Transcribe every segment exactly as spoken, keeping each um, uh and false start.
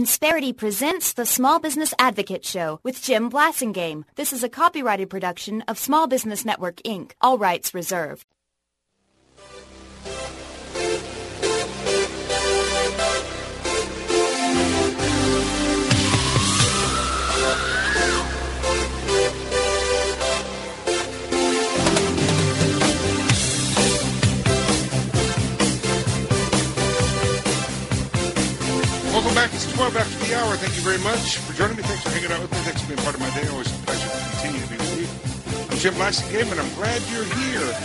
Insperity presents the Small Business Advocate Show with Jim Blasingame. This is a copyrighted production of Small Business Network, Incorporated. All rights reserved. Welcome back. It's twelve after the hour. Thank you very much for joining me. Thanks for hanging out with me. Thanks for being part of my day. Always a pleasure to continue to be with you. I'm Jim Blasingame, and I'm glad you're here.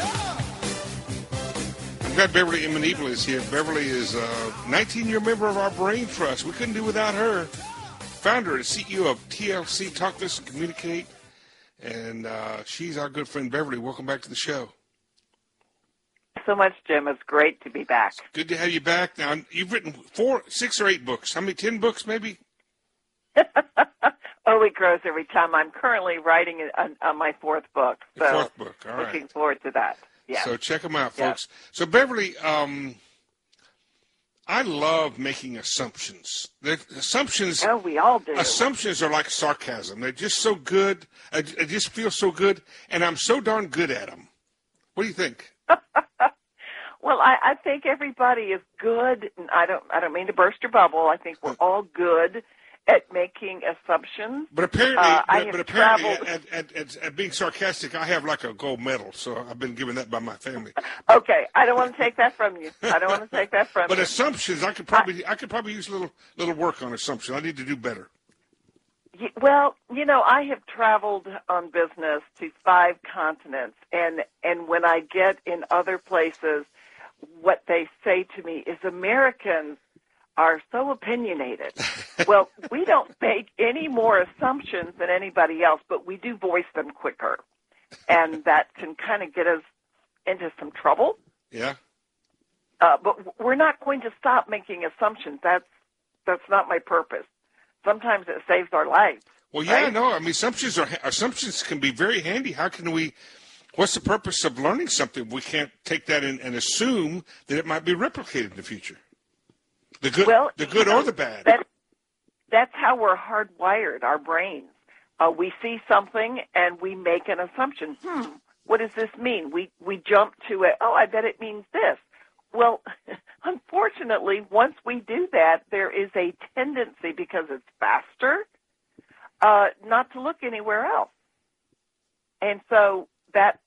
I'm glad Beverly Emanuel is here. Beverly is a nineteen-year member of our Brain Trust. We couldn't do without her. Founder and C E O of T L C, Talk, Listen, Communicate. And uh, she's our good friend, Beverly. Welcome back to the show. So much, Jim. It's great to be back. It's good to have you back. Now, you've written four, six or eight books. How many, ten books maybe? Oh, it grows every time. I'm currently writing on, on my fourth book. So Your fourth book, all right. Looking forward to that. Yeah. So check them out, Yeah. folks. So, Beverly, um, I love making assumptions. The assumptions, Oh, we all do. assumptions are like sarcasm. They're just so good. I, I just feel so good, and I'm so darn good at them. What do you think? Well, I, I think everybody is good. And I don't. I don't mean to burst your bubble. I think we're all good at making assumptions. But apparently, Uh, I but, have but apparently, traveled- at, at, at, at being sarcastic, I have like a gold medal. So I've been given that by my family. Okay, I don't want to take that from you. I don't want to take that from But you. assumptions, I could probably, I, I could probably use a little, little work on assumptions. I need to do better. Y- Well, you know, I have traveled on business to five continents, and and when I get in other places, what they say to me is Americans are so opinionated. Well, we don't make any more assumptions than anybody else, but we do voice them quicker, and that can kind of get us into some trouble. Yeah. Uh, but we're not going to stop making assumptions. That's that's not my purpose. Sometimes it saves our lives. Well, yeah, right? no. I mean, assumptions are assumptions can be very handy. How can we? What's the purpose of learning something? We can't take that in and assume that it might be replicated in the future. The good, Well, the good you know, or the bad. That, that's how we're hardwired, our brains. Uh, we see something and we make an assumption. Hmm, what does this mean? We we jump to it. Oh, I bet it means this. Well, unfortunately, once we do that, there is a tendency, because it's faster, uh, not to look anywhere else. And so that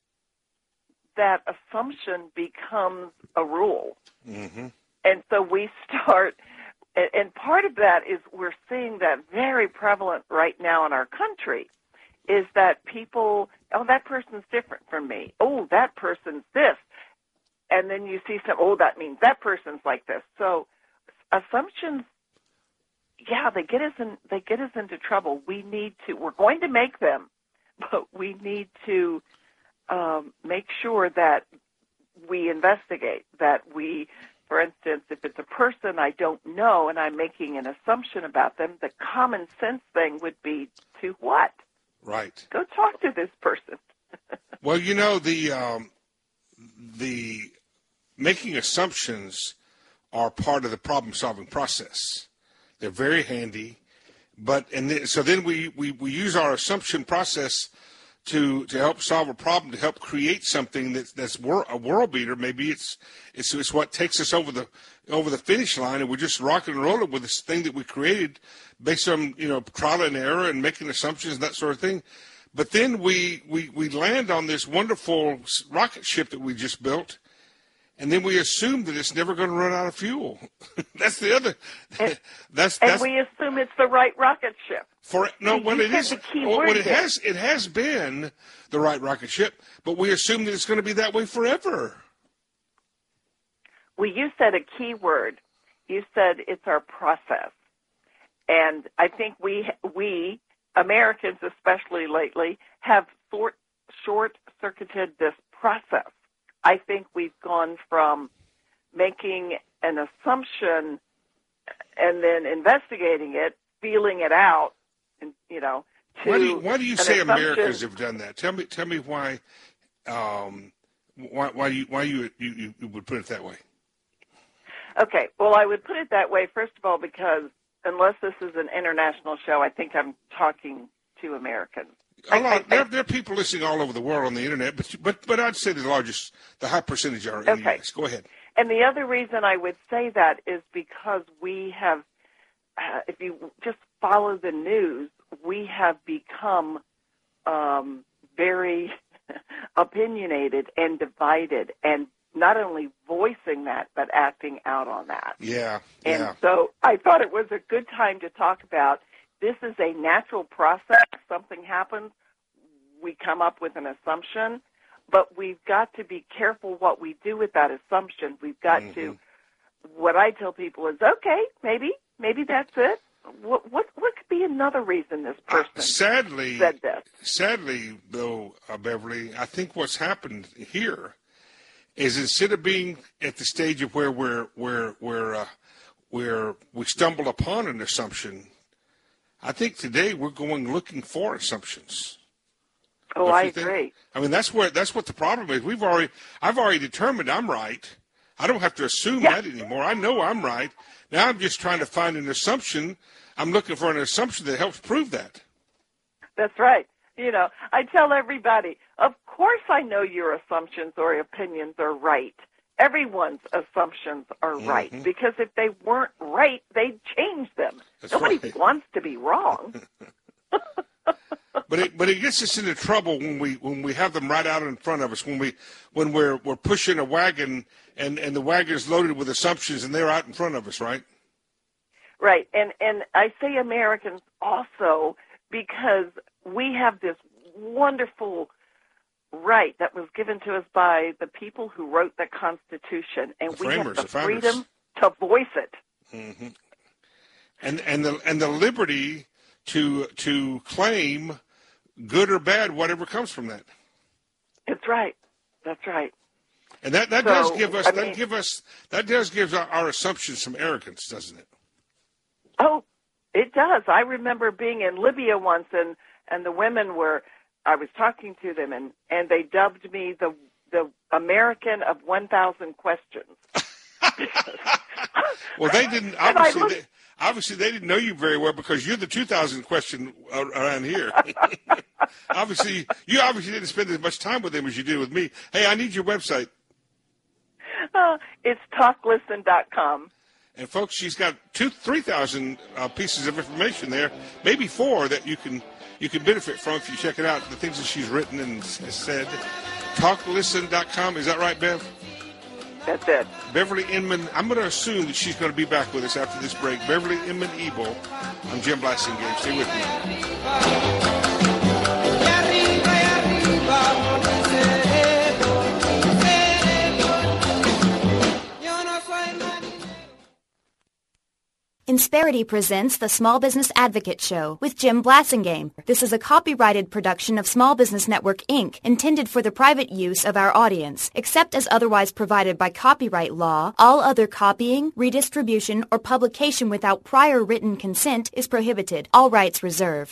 that assumption becomes a rule. Mm-hmm. And so we start, and part of that is we're seeing that very prevalent right now in our country, is that people, oh, that person's different from me. Oh, that person's this. And then you see some, oh, that means that person's like this. So assumptions, yeah, they get us in, they get us into trouble. We need to, we're going to make them, but we need to um, make sure that we investigate, that we, for instance, if it's a person I don't know and I'm making an assumption about them, the common sense thing would be to what? Right. Go talk to this person. Well, you know, the um, the making assumptions are part of the problem-solving process. They're very handy, but and th- so then we, we, we use our assumption process to to help solve a problem, to help create something that's that's wor- a world beater. Maybe it's it's it's what takes us over the over the finish line, and we're just rocking and rolling with this thing that we created based on, you know, trial and error and making assumptions and that sort of thing. But then we we we land on this wonderful rocket ship that we just built, and then we assume that it's never going to run out of fuel. That's the other. And, that's and that's we assume it's the right rocket ship. for no. You What it said is, the key well, word what it there. has, it has been the right rocket ship, but we assume that it's going to be that way forever. Well, you said a key word. You said it's our process. And I think we, we Americans especially lately, have short, short-circuited this process. I think we've gone from making an assumption and then investigating it, feeling it out, and, you know, to Why do you, why do you an say assumption- Americans have done that? Tell me, tell me why, um, why, why you, why you, you, you would put it that way. Okay, well, I would put it that way, first of all, because unless this is an international show, I think I'm talking to Americans. A lot, I, I, there, there are people listening all over the world on the internet, but but but I'd say the largest, the high percentage are in okay. the U S. Go ahead. And the other reason I would say that is because we have, uh, if you just follow the news, we have become um, very opinionated and divided, and not only voicing that, but acting out on that. Yeah, and yeah. so I thought it was a good time to talk about this is a natural process. Something happens, we come up with an assumption, but we've got to be careful what we do with that assumption. We've got mm-hmm. to, what I tell people is, okay, maybe, maybe that's it. What what what could be another reason this person uh, sadly, said this? Sadly, though, uh, Beverly, I think what's happened here is instead of being at the stage of where we're where where uh, where we stumble upon an assumption, I think today we're going looking for assumptions. Oh, I agree. I mean, that's where that's what the problem is. We've already, I've already determined I'm right. I don't have to assume yeah. that anymore. I know I'm right. Now I'm just trying to find an assumption. I'm looking for an assumption that helps prove that. That's right. You know, I tell everybody, of course I know your assumptions or opinions are right. Everyone's assumptions are mm-hmm. right, because if they weren't right, they'd change them. That's Nobody right. wants to be wrong. But it but it gets us into trouble when we when we have them right out in front of us, when we when we're we're pushing a wagon and, and the wagon's loaded with assumptions and they're out in front of us, right? Right. And and I say Americans also because we have this wonderful right that was given to us by the people who wrote the Constitution, and the we framers, have the, the freedom to voice it. Mm-hmm. And and the and the liberty to to claim good or bad whatever comes from that. That's right. That's right. And that, that so, does give us I that mean, give us that does give our, our assumptions some arrogance, doesn't it? Oh, it does. I remember being in Libya once, and, and the women were. I was talking to them, and, and they dubbed me the the American of one thousand questions. Well, they didn't obviously. They, obviously, they didn't know you very well because you're the two thousand question around here. Obviously, you obviously didn't spend as much time with them as you did with me. Hey, I need your website. Uh, it's talk listen dot com. And folks, she's got two, three thousand uh, pieces of information there, maybe four that you can you can benefit from if you check it out. The things that she's written and said. talk listen dot com. Is that right, Bev? That's it. Beverly Inman. I'm going to assume that she's going to be back with us after this break. Beverly Inman Ebel. I'm Jim Blasingame. Stay with me. Insperity presents the Small Business Advocate Show with Jim Blasingame. This is a copyrighted production of Small Business Network, Incorporated, intended for the private use of our audience. Except as otherwise provided by copyright law, all other copying, redistribution, or publication without prior written consent is prohibited. All rights reserved.